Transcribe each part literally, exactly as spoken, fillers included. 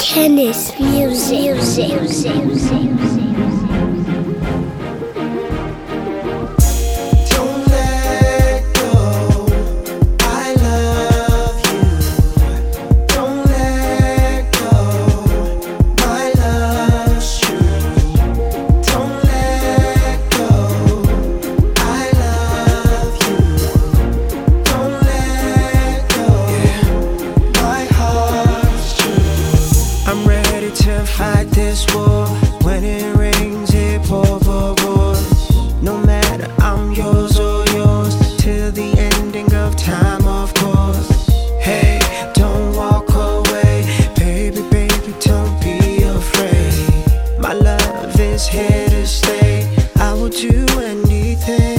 Tennis music. music, music, music. To fight this war, when it rains it pour, pour, pours. No matter I'm yours or yours, till the ending of time, of course. Hey, don't walk away, baby, baby, don't be afraid. My love is here to stay. I will do anything.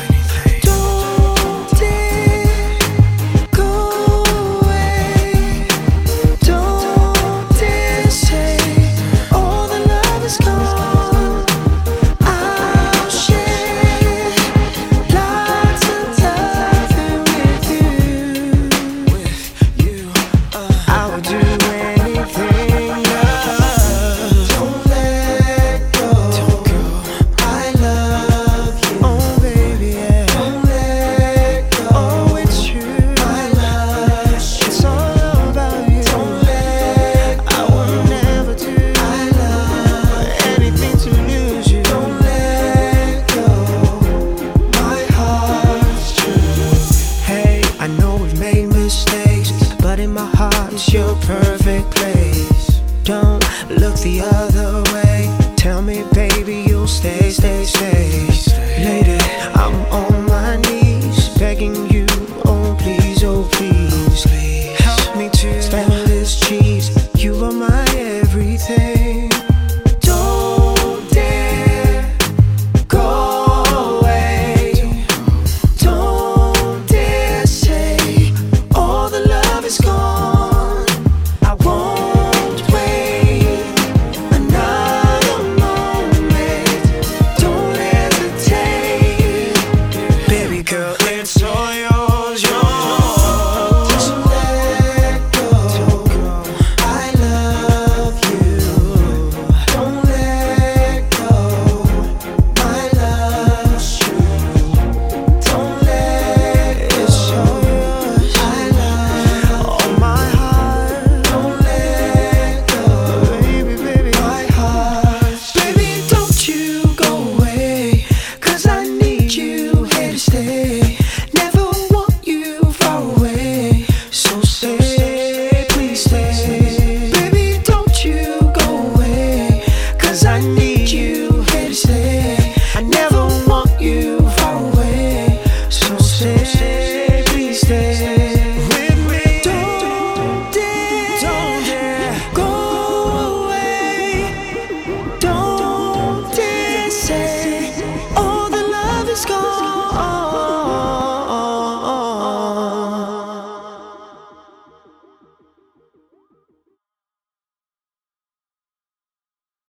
But in my heart is your perfect place. Don't look the other way. Tell me, baby, you'll stay, stay, stay. Lady, I'm on my knees begging you, oh please, oh please.